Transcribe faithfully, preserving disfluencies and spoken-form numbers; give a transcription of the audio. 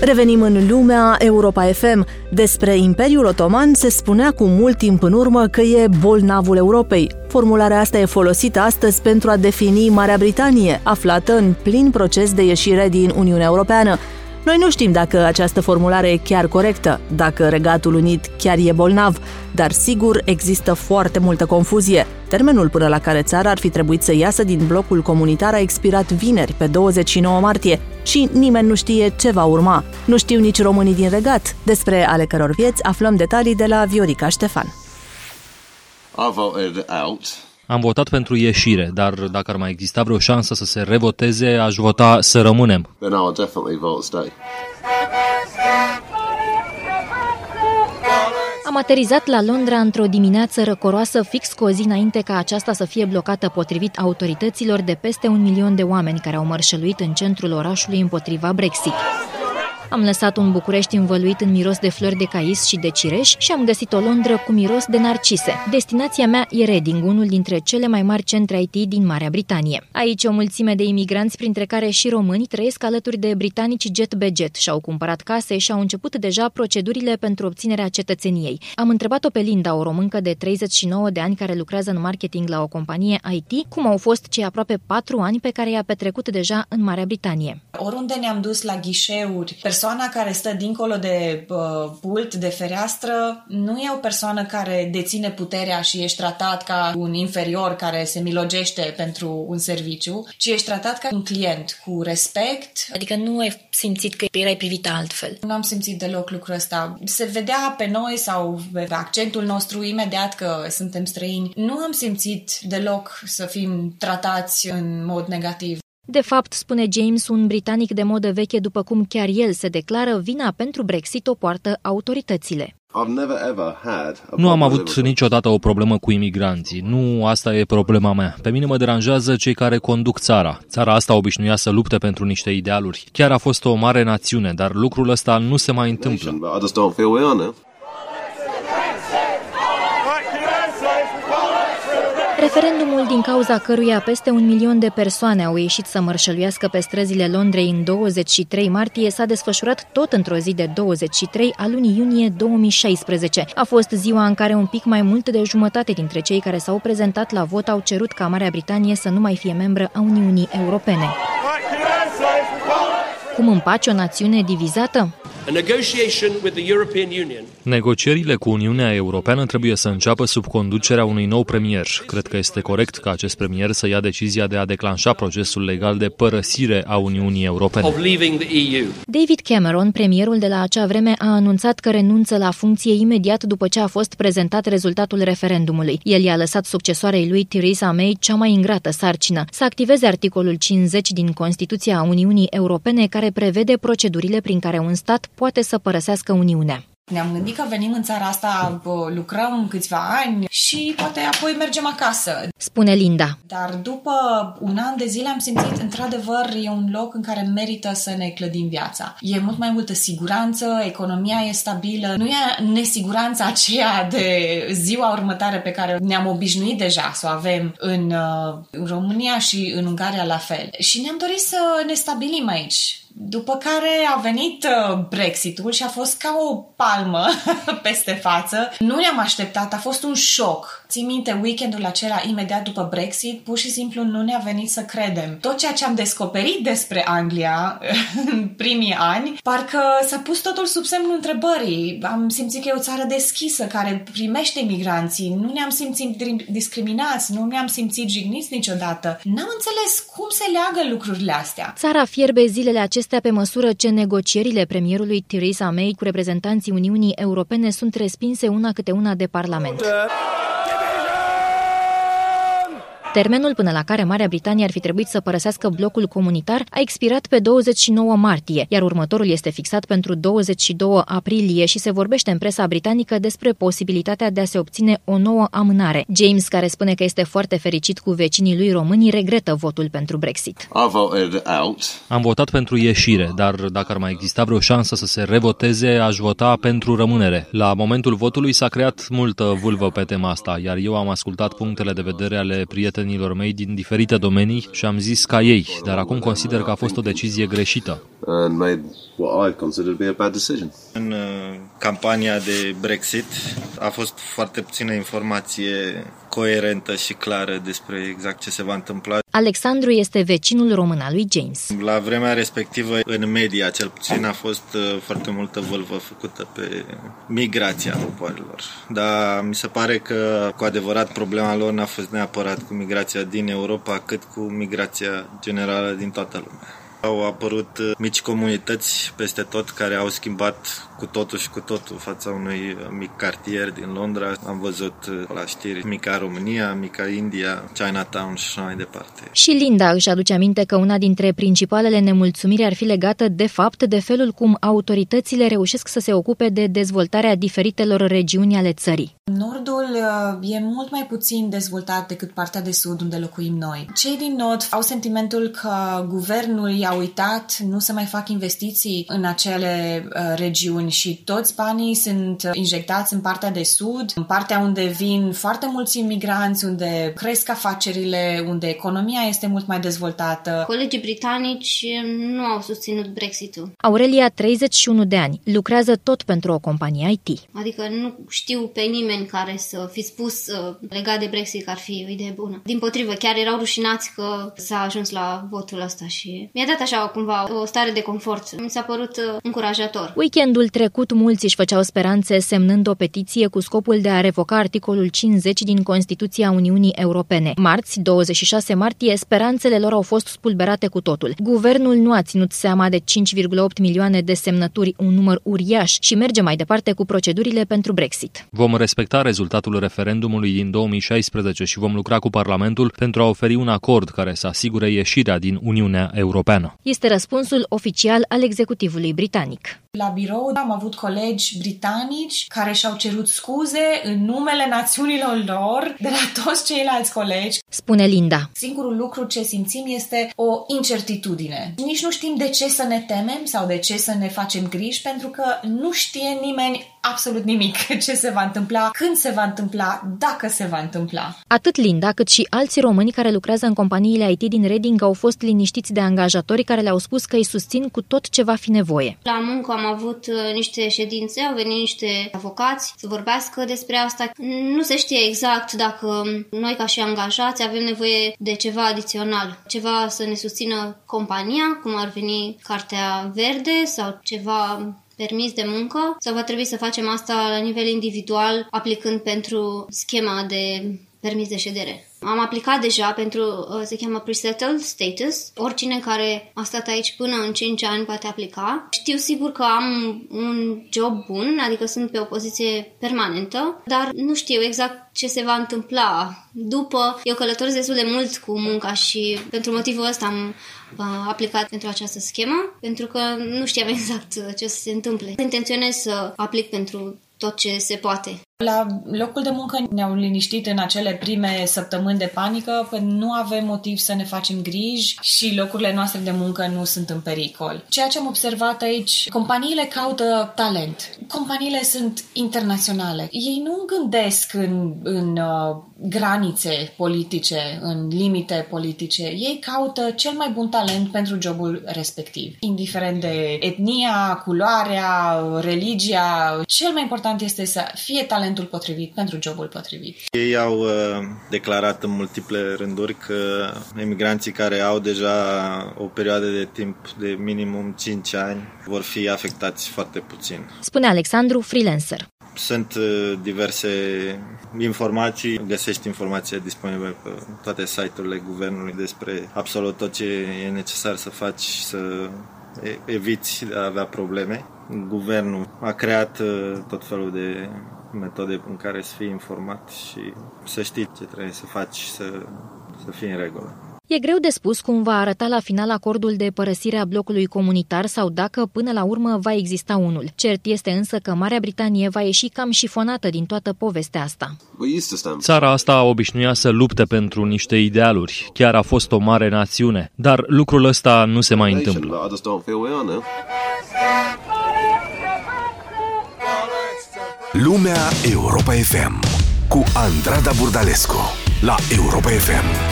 Revenim în lumea Europa F M. Despre Imperiul Otoman se spunea cu mult timp în urmă că e bolnavul Europei. Formularea asta e folosită astăzi pentru a defini Marea Britanie, aflată în plin proces de ieșire din Uniunea Europeană. Noi nu știm dacă această formulare e chiar corectă, dacă Regatul Unit chiar e bolnav, dar sigur există foarte multă confuzie. Termenul până la care țara ar fi trebuit să iasă din blocul comunitar a expirat vineri, pe douăzeci și nouă martie, și nimeni nu știe ce va urma. Nu știu nici românii din Regat, despre ale căror vieți aflăm detalii de la Viorica Ștefan. I voted out. Am votat pentru ieșire, dar dacă ar mai exista vreo șansă să se revoteze, aș vota să rămânem. Then I'll definitely vote stay. Am aterizat la Londra într-o dimineață răcoroasă, fix cu o zi înainte ca aceasta să fie blocată potrivit autorităților de peste un milion de oameni care au mărșăluit în centrul orașului împotriva Brexit. Am lăsat un București învăluit în miros de flori de cais și de cireș și am găsit o Londra cu miros de narcise. Destinația mea e Reading, unul dintre cele mai mari centre I T din Marea Britanie. Aici o mulțime de imigranți, printre care și români, trăiesc alături de britanici jet be jet, și-au cumpărat case și au început deja procedurile pentru obținerea cetățeniei. Am întrebat-o pe Linda, o româncă de treizeci și nouă de ani care lucrează în marketing la o companie I T, cum au fost cei aproape patru ani pe care i-a petrecut deja în Marea Britanie. Oriunde ne-am dus la ghișeuri, persoana care stă dincolo de uh, pult, de fereastră, nu e o persoană care deține puterea și ești tratat ca un inferior care se milogește pentru un serviciu, ci ești tratat ca un client, cu respect. Adică nu ai simțit că erai privită altfel? Nu am simțit deloc lucrul ăsta. Se vedea pe noi sau pe accentul nostru imediat că suntem străini. Nu am simțit deloc să fim tratați în mod negativ. De fapt, spune James, un britanic de modă veche, după cum chiar el se declară, vina pentru Brexit o poartă autoritățile. Nu am avut niciodată o problemă cu imigranții. Nu asta e problema mea. Pe mine mă deranjează cei care conduc țara. Țara asta obișnuia să lupte pentru niște idealuri. Chiar a fost o mare națiune, dar lucrul ăsta nu se mai întâmplă. Referendumul din cauza căruia peste un milion de persoane au ieșit să mărșăluiască pe străzile Londrei în douăzeci și trei martie s-a desfășurat tot într-o zi de douăzeci și trei a lunii iunie două mii șaisprezece. A fost ziua în care un pic mai mult de jumătate dintre cei care s-au prezentat la vot au cerut ca Marea Britanie să nu mai fie membră a Uniunii Europene. Cum împaci o națiune divizată? Negocierile cu Uniunea Europeană trebuie să înceapă sub conducerea unui nou premier. Cred că este corect ca acest premier să ia decizia de a declanșa procesul legal de părăsire a Uniunii Europene. David Cameron, premierul de la acea vreme, a anunțat că renunță la funcție imediat după ce a fost prezentat rezultatul referendumului. El i-a lăsat succesoarei lui Theresa May cea mai ingrată sarcină: să activeze articolul cincizeci din Constituția Uniunii Europene, care prevede procedurile prin care un stat poate să părăsească Uniunea. Ne-am gândit că venim în țara asta, lucrăm câțiva ani și poate apoi mergem acasă, spune Linda. Dar după un an de zile am simțit, într-adevăr, e un loc în care merită să ne clădim viața. E mult mai multă siguranță, economia e stabilă, nu e nesiguranța aceea de ziua următoare pe care ne-am obișnuit deja să o avem în, în România și în Ungaria la fel. Și ne-am dorit să ne stabilim aici. După care a venit Brexitul și a fost ca o palmă peste față. Nu ne-am așteptat, a fost un șoc. Țin minte, weekendul acela imediat după Brexit, pur și simplu nu ne-a venit să credem. Tot ceea ce am descoperit despre Anglia în primii ani, parcă s-a pus totul sub semnul întrebării. Am simțit că e o țară deschisă care primește imigranții. Nu ne-am simțit discriminați, nu ne-am simțit jigniți niciodată. N-am înțeles cum se leagă lucrurile astea. Țara fierbe zilele acestea pe măsură ce negocierile premierului Theresa May cu reprezentanții Uniunii Europene sunt respinse una câte una de Parlament. Termenul până la care Marea Britanie ar fi trebuit să părăsească blocul comunitar a expirat pe douăzeci și nouă martie, iar următorul este fixat pentru douăzeci și doi aprilie și se vorbește în presa britanică despre posibilitatea de a se obține o nouă amânare. James, care spune că este foarte fericit cu vecinii lui români, regretă votul pentru Brexit. Am votat pentru ieșire, dar dacă ar mai exista vreo șansă să se revoteze, aș vota pentru rămânere. La momentul votului s-a creat multă vulvă pe tema asta, iar eu am ascultat punctele de vedere ale prietenilor prietenilor mei din diferite domenii și am zis ca ei, dar acum consider că a fost o decizie greșită. And made what I consider to be a bad decision. În campania de Brexit a fost foarte puțină informație coerentă și clară despre exact ce se va întâmpla. Alexandru este vecinul român al lui James. La vremea respectivă, în media cel puțin, a fost foarte multă vâlvă făcută pe migrația popoarelor. Dar mi se pare că cu adevărat problema lor n-a fost neapărat cu migrația din Europa, cât cu migrația generală din toată lumea. Au apărut mici comunități peste tot care au schimbat cu totul și cu totul fața unui mic cartier din Londra. Am văzut la știri mica România, mica India, Chinatown și așa mai departe. Și Linda își aduce aminte că una dintre principalele nemulțumiri ar fi legată de fapt de felul cum autoritățile reușesc să se ocupe de dezvoltarea diferitelor regiuni ale țării. Nordul e mult mai puțin dezvoltat decât partea de sud unde locuim noi. Cei din nord au sentimentul că guvernul i-a uitat, nu se mai fac investiții în acele uh, regiuni și toți banii sunt injectați în partea de sud, în partea unde vin foarte mulți imigranți, unde cresc afacerile, unde economia este mult mai dezvoltată. Colegii britanici nu au susținut Brexit-ul. Aurelia, treizeci și unu de ani, lucrează tot pentru o companie I T. Adică nu știu pe nimeni care să fi spus uh, legat de Brexit că ar fi o idee bună. Dimpotrivă, chiar erau rușinați că s-a ajuns la votul ăsta și mi-a dat așa cumva o stare de confort. Mi s-a părut uh, încurajator. Weekendul trecut, mulți își făceau speranțe semnând o petiție cu scopul de a revoca articolul cincizeci din Constituția Uniunii Europene. Marți, douăzeci și șase martie, speranțele lor au fost spulberate cu totul. Guvernul nu a ținut seama de cinci virgulă opt milioane de semnături, un număr uriaș, și merge mai departe cu procedurile pentru Brexit. Vom respecta rezultatul referendumului din două mii șaisprezece și vom lucra cu Parlamentul pentru a oferi un acord care să asigure ieșirea din Uniunea Europeană. Este răspunsul oficial al executivului britanic. La birou am avut colegi britanici care și-au cerut scuze în numele națiunilor lor de la toți ceilalți colegi. Spune Linda. Singurul lucru ce simțim este o incertitudine. Nici nu știm de ce să ne temem sau de ce să ne facem griji, pentru că nu știe nimeni absolut nimic ce se va întâmpla, când se va întâmpla, dacă se va întâmpla. Atât Linda cât și alții români care lucrează în companiile I T din Reading au fost liniștiți de angajatori care le-au spus că îi susțin cu tot ce va fi nevoie. La muncă am avut niște ședințe, au venit niște avocați să vorbească despre asta. Nu se știe exact dacă noi ca și angajați avem nevoie de ceva adițional, ceva să ne susțină compania, cum ar veni cartea verde sau ceva permis de muncă, sau va trebui să facem asta la nivel individual, aplicând pentru schema de permis de ședere. Am aplicat deja pentru, se cheamă pre-settled status. Oricine care a stat aici până în cinci ani poate aplica. Știu sigur că am un job bun, adică sunt pe o poziție permanentă, dar nu știu exact ce se va întâmpla. După, eu călătoresc destul de mult cu munca și pentru motivul ăsta am aplicat pentru această schemă, pentru că nu știam exact ce să se întâmple. Intenționez să aplic pentru tot ce se poate. La locul de muncă ne-au liniștit în acele prime săptămâni de panică că nu avem motiv să ne facem griji și locurile noastre de muncă nu sunt în pericol. Ceea ce am observat aici, companiile caută talent. Companiile sunt internaționale. Ei nu gândesc în, în uh, granițe politice, în limite politice. Ei caută cel mai bun talent pentru jobul respectiv. Indiferent de etnia, culoarea, religia, cel mai important este să fie talent potrivit pentru jobul potrivit. Ei au uh, declarat în multiple rânduri că emigranții care au deja o perioadă de timp de minimum cinci ani vor fi afectați foarte puțin. Spune Alexandru, freelancer. Sunt uh, diverse informații, găsești informații disponibile pe toate site-urile guvernului despre absolut tot ce e necesar să faci să eviți de a avea probleme. Guvernul a creat uh, tot felul de metode în care să fii informat și să știi ce trebuie să faci să, să fii în regulă. E greu de spus cum va arăta la final acordul de părăsire a blocului comunitar sau dacă până la urmă va exista unul. Cert este însă că Marea Britanie va ieși cam șifonată din toată povestea asta. Țara asta obișnuia să lupte pentru niște idealuri. Chiar a fost o mare națiune. Dar lucrul ăsta nu se mai întâmplă. Lumea Europa F M cu Andrada Burdalescu la Europa F M.